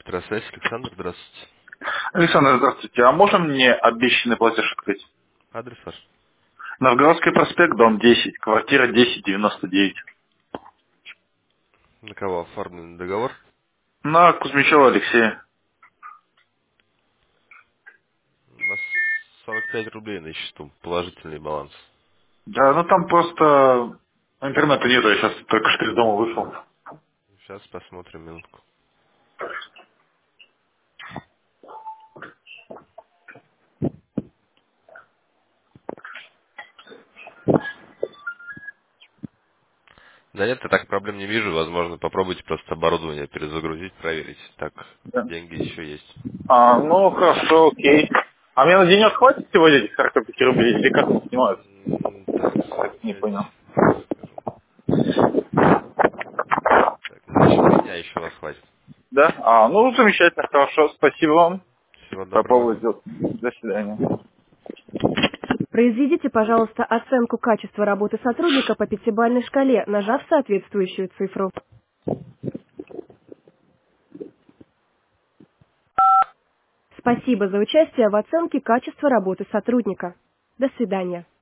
Электросвязь, Александр, здравствуйте. Александр, здравствуйте. А можно мне обещанный платеж открыть? Адрес ваш? Новгородский проспект, дом 10, квартира 1099. На кого оформлен договор? На Кузьмичева Алексея. У нас 45 рублей на счету, положительный баланс. Да, ну там просто интернета нету, я сейчас только что из дома вышел. Сейчас посмотрим минутку. Да нет, я так проблем не вижу. Возможно, попробуйте просто оборудование перезагрузить, проверить. Так, Да. деньги еще есть. Ну хорошо, окей. А мне на денек хватит сегодня этих 45 рублей или как они снимают? Так, Не 45, понял. сейчас скажу. Так, значит, 3 дня еще вас хватит. Да? Ну замечательно, хорошо, спасибо вам. Всего доброго. Попробую сделать. До свидания. Произведите, пожалуйста, оценку качества работы сотрудника по пятибалльной шкале, нажав соответствующую цифру. Спасибо за участие в оценке качества работы сотрудника. До свидания.